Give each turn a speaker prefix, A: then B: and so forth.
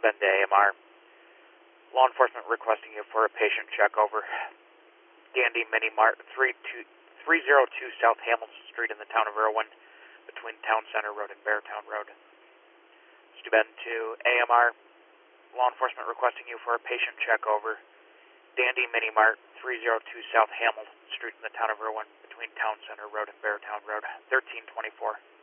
A: Bend to AMR. Law enforcement requesting you for a patient check over. Dandy Mini Mart, 302 South Hamilton Street in the town of Irwin, between Town Center Road and Beartown Road. Bend to AMR. Law enforcement requesting you for a patient check over. Dandy Mini Mart, 302 South Hamilton Street in the town of Irwin, between Town Center Road and Beartown Road, 1324.